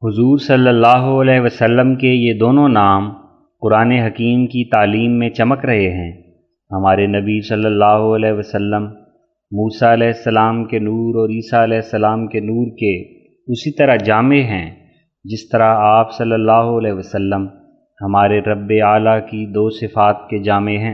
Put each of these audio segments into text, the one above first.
حضور صلی اللہ علیہ وسلم کے یہ دونوں نام قرآن حکیم کی تعلیم میں چمک رہے ہیں۔ ہمارے نبی صلی اللہ علیہ وسلم موسیٰ علیہ السلام کے نور اور عیسیٰ علیہ السلام کے نور کے اسی طرح جامع ہیں جس طرح آپ صلی اللہ علیہ وسلم ہمارے رب اعلیٰ کی دو صفات کے جامع ہیں۔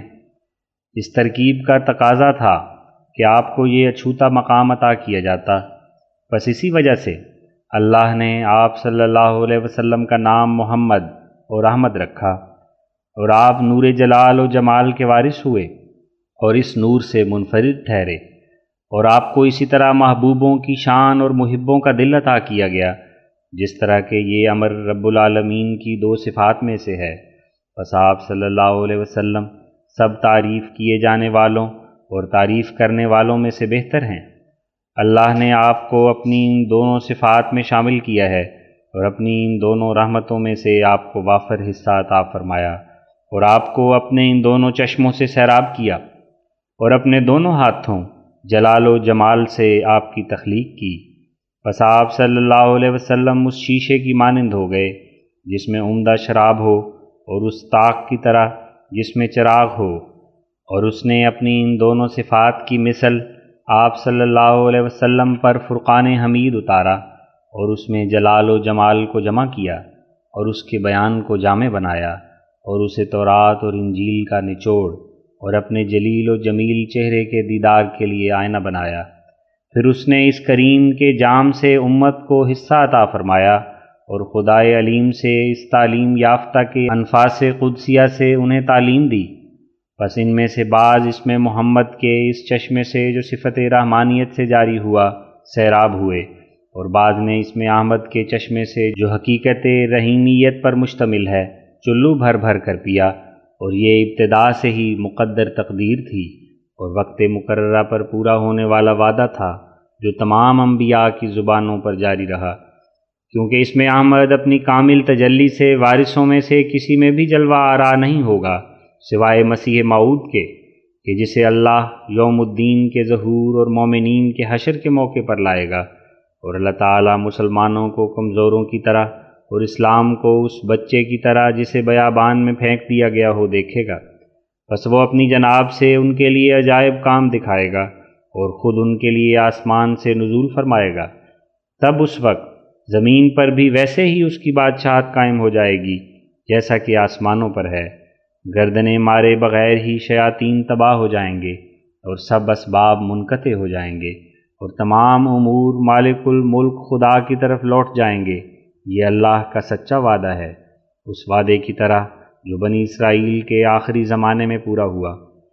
اس ترکیب کا تقاضا تھا کہ آپ کو یہ اچھوتا مقام عطا کیا جاتا، بس اسی وجہ سے اللہ نے آپ صلی اللہ علیہ وسلم کا نام محمد اور احمد رکھا، اور آپ نور جلال و جمال کے وارث ہوئے اور اس نور سے منفرد ٹھہرے، اور آپ کو اسی طرح محبوبوں کی شان اور محبوں کا دل عطا کیا گیا جس طرح کہ یہ امر رب العالمین کی دو صفات میں سے ہے۔ بس آپ صلی اللہ علیہ وسلم سب تعریف کیے جانے والوں اور تعریف کرنے والوں میں سے بہتر ہیں۔ اللہ نے آپ کو اپنی ان دونوں صفات میں شامل کیا ہے اور اپنی ان دونوں رحمتوں میں سے آپ کو وافر حصہ عطا فرمایا، اور آپ کو اپنے ان دونوں چشموں سے سیراب کیا، اور اپنے دونوں ہاتھوں جلال و جمال سے آپ کی تخلیق کی۔ بس آپ صلی اللہ علیہ وسلم اس شیشے کی مانند ہو گئے جس میں عمدہ شراب ہو، اور اس طاق کی طرح جس میں چراغ ہو، اور اس نے اپنی ان دونوں صفات کی مثل آپ صلی اللہ علیہ وسلم پر فرقان حمید اتارا، اور اس میں جلال و جمال کو جمع کیا اور اس کے بیان کو جامع بنایا، اور اسے تورات اور انجیل کا نچوڑ اور اپنے جلیل و جمیل چہرے کے دیدار کے لیے آئینہ بنایا۔ پھر اس نے اس کریم کے جام سے امت کو حصہ عطا فرمایا، اور خدائے علیم سے اس تعلیم یافتہ کے انفاس قدسیہ سے انہیں تعلیم دی۔ بس ان میں سے بعض اس میں محمد کے اس چشمے سے جو صفت رحمانیت سے جاری ہوا سیراب ہوئے، اور بعض نے اس میں احمد کے چشمے سے جو حقیقت رحیمیت پر مشتمل ہے چلو بھر بھر کر پیا، اور یہ ابتدا سے ہی مقدر تقدیر تھی اور وقت مقررہ پر پورا ہونے والا وعدہ تھا جو تمام انبیاء کی زبانوں پر جاری رہا، کیونکہ اس میں احمد اپنی کامل تجلی سے وارثوں میں سے کسی میں بھی جلوہ آرا نہیں ہوگا سوائے مسیح موعود کے، کہ جسے اللہ یوم الدین کے ظہور اور مومنین کے حشر کے موقع پر لائے گا، اور اللہ تعالیٰ مسلمانوں کو کمزوروں کی طرح اور اسلام کو اس بچے کی طرح جسے بیابان میں پھینک دیا گیا ہو دیکھے گا۔ بس وہ اپنی جناب سے ان کے لیے عجائب کام دکھائے گا اور خود ان کے لیے آسمان سے نزول فرمائے گا۔ تب اس وقت زمین پر بھی ویسے ہی اس کی بادشاہت قائم ہو جائے گی جیسا کہ آسمانوں پر ہے۔ گردنیں مارے بغیر ہی شیاطین تباہ ہو جائیں گے، اور سب اسباب منقطع ہو جائیں گے، اور تمام امور مالک الملک خدا کی طرف لوٹ جائیں گے۔ یہ اللہ کا سچا وعدہ ہے، اس وعدے کی طرح جو بنی اسرائیل کے آخری زمانے میں پورا ہوا،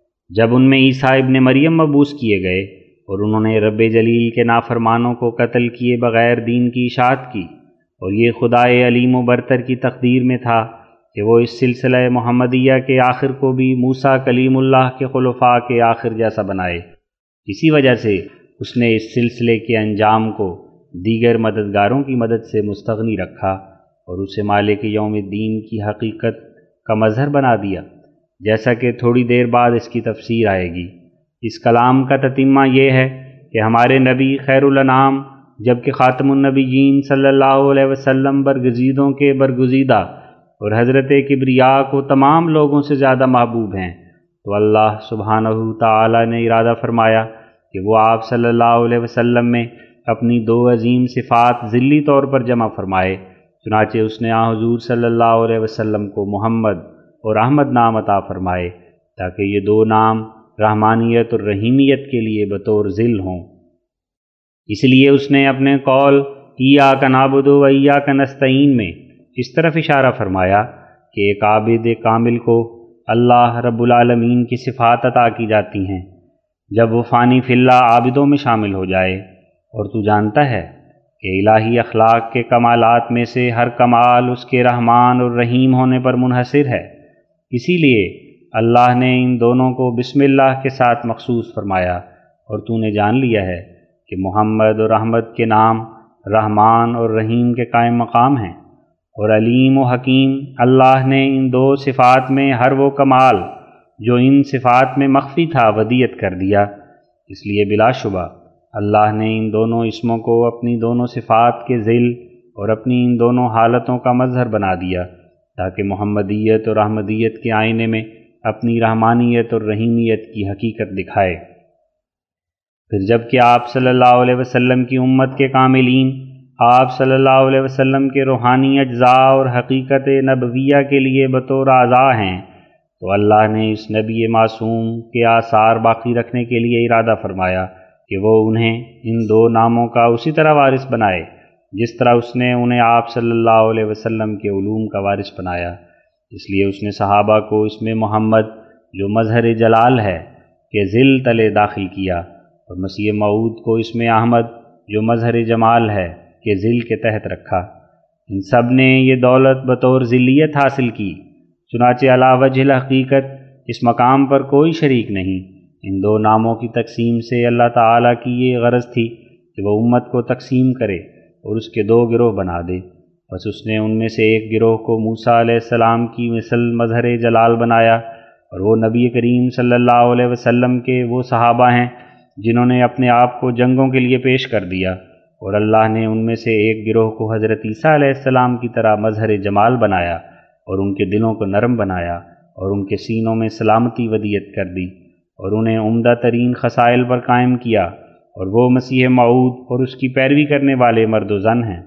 جب ان میں عیسیٰ ابن مریم مبعوث کیے گئے اور انہوں نے رب جلیل کے نافرمانوں کو قتل کیے بغیر دین کی اشاعت کی، اور یہ خدائے علیم و برتر کی تقدیر میں تھا کہ وہ اس سلسلہ محمدیہ کے آخر کو بھی موسیٰ کلیم اللہ کے خلفاء کے آخر جیسا بنائے۔ اسی وجہ سے اس نے اس سلسلے کے انجام کو دیگر مددگاروں کی مدد سے مستغنی رکھا اور اسے مالک یوم الدین کی حقیقت کا مظہر بنا دیا، جیسا کہ تھوڑی دیر بعد اس کی تفسیر آئے گی۔ اس کلام کا تتمہ یہ ہے کہ ہمارے نبی خیر الانام جبکہ خاتم النبیین صلی اللہ علیہ وسلم برگزیدوں کے برگزیدہ اور حضرت کبریا کو تمام لوگوں سے زیادہ محبوب ہیں، تو اللہ سبحانہ تعالی نے ارادہ فرمایا کہ وہ آپ صلی اللہ علیہ وسلم میں اپنی دو عظیم صفات ذلی طور پر جمع فرمائے۔ چنانچہ اس نے حضور صلی اللہ علیہ وسلم کو محمد اور احمد نام عطا فرمائے تاکہ یہ دو نام رحمانیت اور رحیمیت کے لیے بطور ذل ہوں۔ اس لیے اس نے اپنے قول ایاک نعبد و ایاک نستعین میں اس طرف اشارہ فرمایا کہ ایک عابد کامل کو اللہ رب العالمین کی صفات عطا کی جاتی ہیں جب وہ فانی فی اللہ عابدوں میں شامل ہو جائے، اور تو جانتا ہے کہ الہی اخلاق کے کمالات میں سے ہر کمال اس کے رحمان اور رحیم ہونے پر منحصر ہے، اسی لیے اللہ نے ان دونوں کو بسم اللہ کے ساتھ مخصوص فرمایا، اور تو نے جان لیا ہے کہ محمد اور احمد کے نام رحمان اور رحیم کے قائم مقام ہیں، اور علیم و حکیم اللہ نے ان دو صفات میں ہر وہ کمال جو ان صفات میں مخفی تھا ودیت کر دیا۔ اس لیے بلا شبہ اللہ نے ان دونوں اسموں کو اپنی دونوں صفات کے ذل اور اپنی ان دونوں حالتوں کا مظہر بنا دیا تاکہ محمدیت اور احمدیت کے آئینے میں اپنی رحمانیت اور رحیمیت کی حقیقت دکھائے۔ پھر جب کہ آپ صلی اللہ علیہ وسلم کی امت کے کاملین آپ صلی اللہ علیہ وسلم کے روحانی اجزاء اور حقیقت نبویہ کے لیے بطور اعضاء ہیں، تو اللہ نے اس نبی معصوم کے آثار باقی رکھنے کے لیے ارادہ فرمایا کہ وہ انہیں ان دو ناموں کا اسی طرح وارث بنائے جس طرح اس نے انہیں آپ صلی اللہ علیہ وسلم کے علوم کا وارث بنایا۔ اس لیے اس نے صحابہ کو اس میں محمد جو مظہر جلال ہے کے ذل تلے داخل کیا، اور مسیح موعود کو اس میں احمد جو مظہر جمال ہے کے ذل کے تحت رکھا۔ ان سب نے یہ دولت بطور ذلیت حاصل کی، چنانچہ علی وجہ الحقیقت اس مقام پر کوئی شریک نہیں۔ ان دو ناموں کی تقسیم سے اللہ تعالیٰ کی یہ غرض تھی کہ وہ امت کو تقسیم کرے اور اس کے دو گروہ بنا دے۔ بس اس نے ان میں سے ایک گروہ کو موسیٰ علیہ السلام کی مثل مظہر جلال بنایا، اور وہ نبی کریم صلی اللہ علیہ وسلم کے وہ صحابہ ہیں جنہوں نے اپنے آپ کو جنگوں کے لیے پیش کر دیا، اور اللہ نے ان میں سے ایک گروہ کو حضرت عیسیٰ علیہ السلام کی طرح مظہر جمال بنایا اور ان کے دلوں کو نرم بنایا اور ان کے سینوں میں سلامتی ودیت کر دی اور انہیں عمدہ ترین خصائل پر قائم کیا، اور وہ مسیح موعود اور اس کی پیروی کرنے والے مرد و زن ہیں۔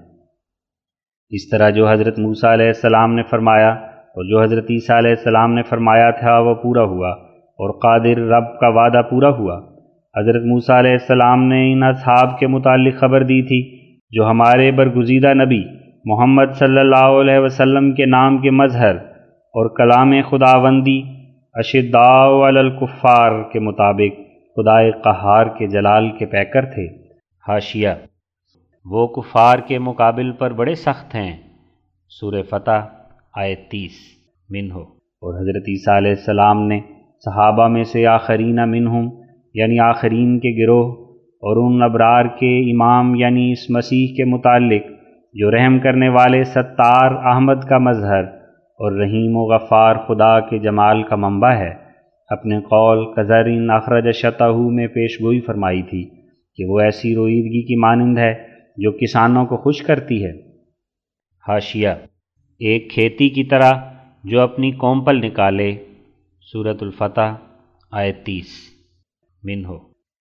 اس طرح جو حضرت موسیٰ علیہ السلام نے فرمایا اور جو حضرت عیسیٰ علیہ السلام نے فرمایا تھا وہ پورا ہوا، اور قادر رب کا وعدہ پورا ہوا۔ حضرت موسیٰ علیہ السلام نے ان اصحاب کے متعلق خبر دی تھی جو ہمارے برگزیدہ نبی محمد صلی اللہ علیہ وسلم کے نام کے مظہر اور کلام خداوندی اشداء علی الکفار کے مطابق خدائے قہار کے جلال کے پیکر تھے۔ حاشیہ: وہ کفار کے مقابل پر بڑے سخت ہیں، سورہ فتح آیت 30 منہ۔ اور حضرت عیسیٰ علیہ السلام نے صحابہ میں سے آخرین منہم یعنی آخرین کے گروہ اور ان ابرار کے امام یعنی اس مسیح کے متعلق جو رحم کرنے والے ستار احمد کا مظہر اور رحیم و غفار خدا کے جمال کا منبع ہے، اپنے قول کزرٍ اخرج شطہ میں پیش گوئی فرمائی تھی کہ وہ ایسی رویدگی کی مانند ہے جو کسانوں کو خوش کرتی ہے۔ حاشیہ: ایک کھیتی کی طرح جو اپنی کومپل نکالے، سورۃ الفتح آیت 30 منہ۔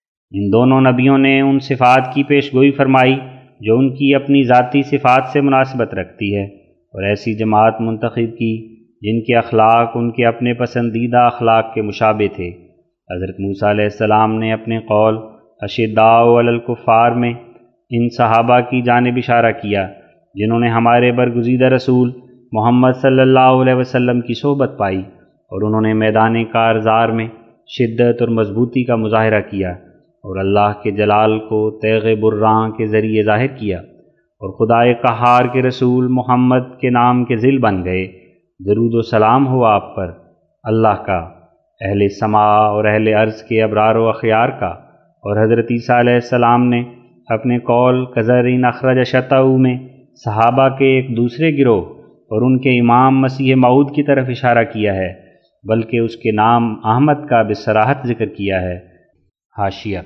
ان دونوں نبیوں نے ان صفات کی پیش گوئی فرمائی جو ان کی اپنی ذاتی صفات سے مناسبت رکھتی ہے، اور ایسی جماعت منتخب کی جن کے اخلاق ان کے اپنے پسندیدہ اخلاق کے مشابہ تھے۔ حضرت موسیٰ علیہ السلام نے اپنے قول اشداء علی الکفار میں ان صحابہ کی جانب اشارہ کیا جنہوں نے ہمارے برگزیدہ رسول محمد صلی اللہ علیہ وسلم کی صحبت پائی، اور انہوں نے میدان کارزار میں شدت اور مضبوطی کا مظاہرہ کیا اور اللہ کے جلال کو تیغ براں کے ذریعے ظاہر کیا، اور خدائے قہار کے رسول محمد کے نام کے ذل بن گئے۔ درود و سلام ہو آپ پر، اللہ کا، اہل سماء اور اہل ارض کے ابرار و اخیار کا۔ اور حضرت عیسیٰ علیہ السلام نے اپنے قول کزرٍ اخرج شطہ میں صحابہ کے ایک دوسرے گروہ اور ان کے امام مسیح موعود کی طرف اشارہ کیا ہے، بلکہ اس کے نام احمد کا بصراحت ذکر کیا ہے۔ حاشیہ: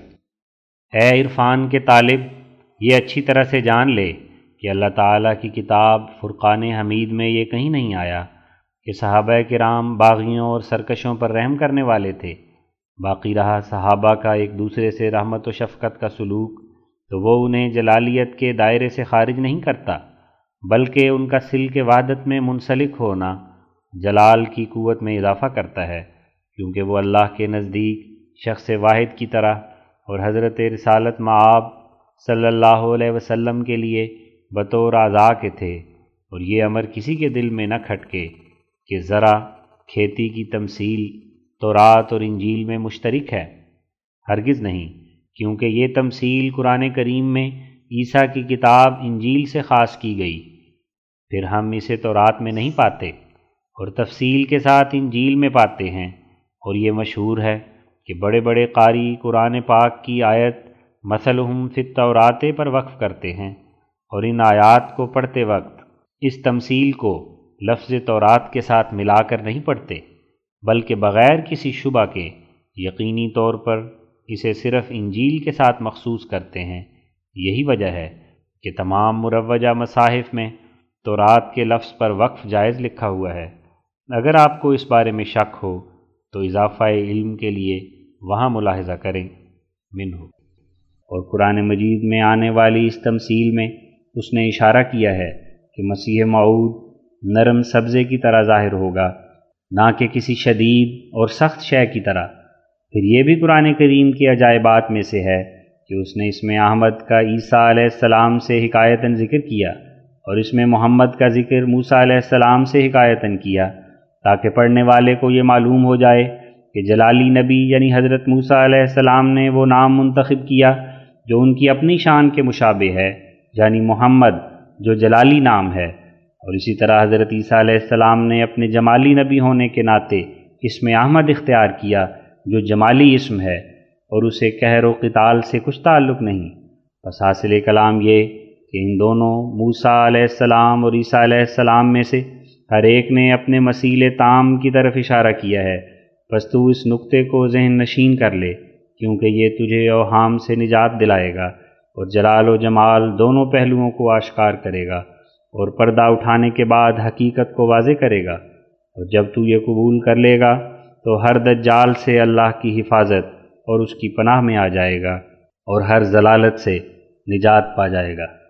اے عرفان کے طالب، یہ اچھی طرح سے جان لے کہ اللہ تعالیٰ کی کتاب فرقان حمید میں یہ کہیں نہیں آیا کہ صحابہ کرام باغیوں اور سرکشوں پر رحم کرنے والے تھے۔ باقی رہا صحابہ کا ایک دوسرے سے رحمت و شفقت کا سلوک، تو وہ انہیں جلالیت کے دائرے سے خارج نہیں کرتا، بلکہ ان کا سلک وحدت میں منسلک ہونا جلال کی قوت میں اضافہ کرتا ہے، کیونکہ وہ اللہ کے نزدیک شخص واحد کی طرح اور حضرت رسالت مآب صلی اللہ علیہ وسلم کے لیے بطور اعضاء کے تھے۔ اور یہ امر کسی کے دل میں نہ کھٹکے کہ ذرا کھیتی کی تمثیل تورات اور انجیل میں مشترک ہے، ہرگز نہیں، کیونکہ یہ تمثیل قرآن کریم میں عیسیٰ کی کتاب انجیل سے خاص کی گئی، پھر ہم اسے تورات میں نہیں پاتے اور تفصیل کے ساتھ انجیل میں پاتے ہیں۔ اور یہ مشہور ہے کہ بڑے بڑے قاری قرآن پاک کی آیت مثلہم فی التوراۃ پر وقف کرتے ہیں، اور ان آیات کو پڑھتے وقت اس تمثیل کو لفظ تورات کے ساتھ ملا کر نہیں پڑھتے، بلکہ بغیر کسی شبہ کے یقینی طور پر اسے صرف انجیل کے ساتھ مخصوص کرتے ہیں۔ یہی وجہ ہے کہ تمام مروجہ مصاحف میں تورات کے لفظ پر وقف جائز لکھا ہوا ہے۔ اگر آپ کو اس بارے میں شک ہو تو اضافہ علم کے لیے وہاں ملاحظہ کریں منہ۔ اور قرآن مجید میں آنے والی اس تمثیل میں اس نے اشارہ کیا ہے کہ مسیح موعود نرم سبزے کی طرح ظاہر ہوگا، نہ کہ کسی شدید اور سخت شے کی طرح۔ پھر یہ بھی قرآن کریم کی عجائبات میں سے ہے کہ اس نے اس میں احمد کا عیسیٰ علیہ السلام سے حکایتاً ذکر کیا اور اس میں محمد کا ذکر موسیٰ علیہ السلام سے حکایتاً کیا، تاکہ پڑھنے والے کو یہ معلوم ہو جائے کہ جلالی نبی یعنی حضرت موسیٰ علیہ السلام نے وہ نام منتخب کیا جو ان کی اپنی شان کے مشابہ ہے، یعنی محمد جو جلالی نام ہے، اور اسی طرح حضرت عیسیٰ علیہ السلام نے اپنے جمالی نبی ہونے کے ناطے اسم احمد اختیار کیا جو جمالی اسم ہے، اور اسے قہر و قتال سے کچھ تعلق نہیں۔ بس حاصل کلام یہ کہ ان دونوں موسیٰ علیہ السلام اور عیسیٰ علیہ السلام میں سے ہر ایک نے اپنے مسیل تام کی طرف اشارہ کیا ہے۔ بس تو اس نقطے کو ذہن نشین کر لے، کیونکہ یہ تجھے اوہام سے نجات دلائے گا اور جلال و جمال دونوں پہلوؤں کو آشکار کرے گا، اور پردہ اٹھانے کے بعد حقیقت کو واضح کرے گا۔ اور جب تو یہ قبول کر لے گا تو ہر دجال سے اللہ کی حفاظت اور اس کی پناہ میں آ جائے گا، اور ہر ضلالت سے نجات پا جائے گا۔